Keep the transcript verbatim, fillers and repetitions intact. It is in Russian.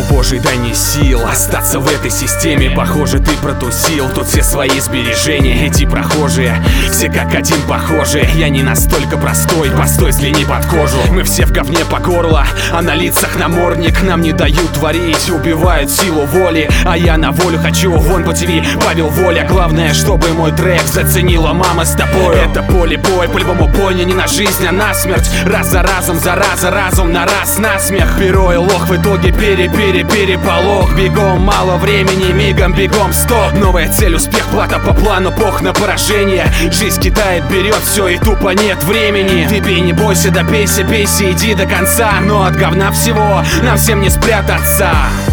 Божий, дай мне сил остаться в этой системе. Похоже, ты протусил, тут все свои сбережения. Эти прохожие, все как один похожи. Я не настолько простой, постой, взгляни под кожу. Мы все в говне по горло, а на лицах намордник. Нам не дают творить, убивают силу воли. А я на волю хочу, вон по ТВ Павел Воля. Главное, чтобы мой трек заценила мама с тобой. Это поле бой, по-любому бойня не на жизнь, а на смерть. Раз за разом, зараза, разум на раз, на смех. Перо и лох, в итоге пере-пере-переполох. Бегом, мало времени, мигом бегом, стоп. Новая цель, успех, плата по плану, бог на поражение. Жизнь кидает, берет все и тупо нет времени. Ты бей, не бойся, добейся, бейся, иди до конца. Но от говна всего нам всем не спрятаться.